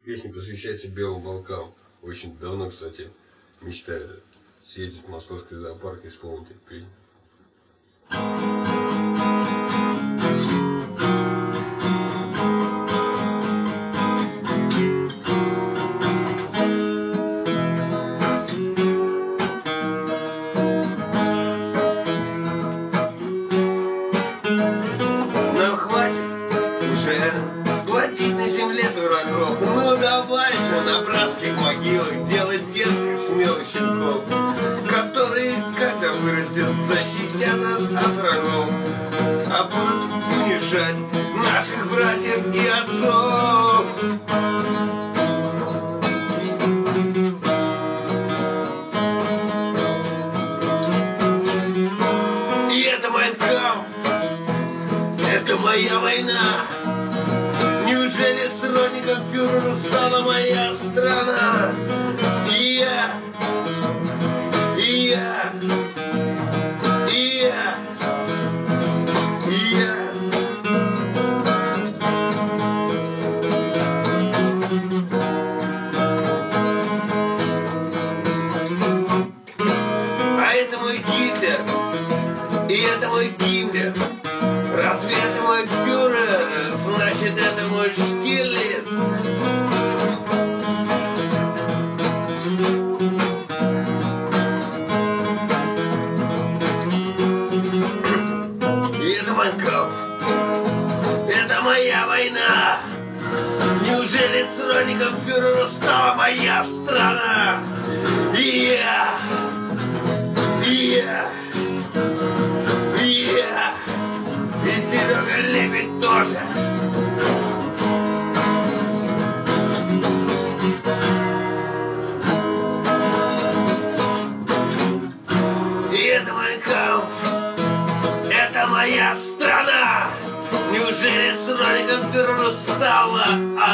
Песня посвящается белым волкам. Очень давно, кстати, мечтаю съездить в московский зоопарк и исполнить эту песню. Нам хватит уже плодить на земле дураков. Ну давай же на братских могилах делать дерзких смелых щенков, которые, когда вырастет, защитят нас от врагов, а будут унижать наших братьев и отцов. И это Майн Кампф, это моя война. Неужели с родником фюреру стала моя страна? И я А это мой Гитлер, и это мой Гиммлер. Разве это мой фюрер? Значит, это мой Штирлиц. И это Майн Кампф, это моя война. Неужели с родником фюрера стала моя страна? И Серега Лебедь тоже. И это Майн Кампф, это моя страна. Неужели с родником фюрера стала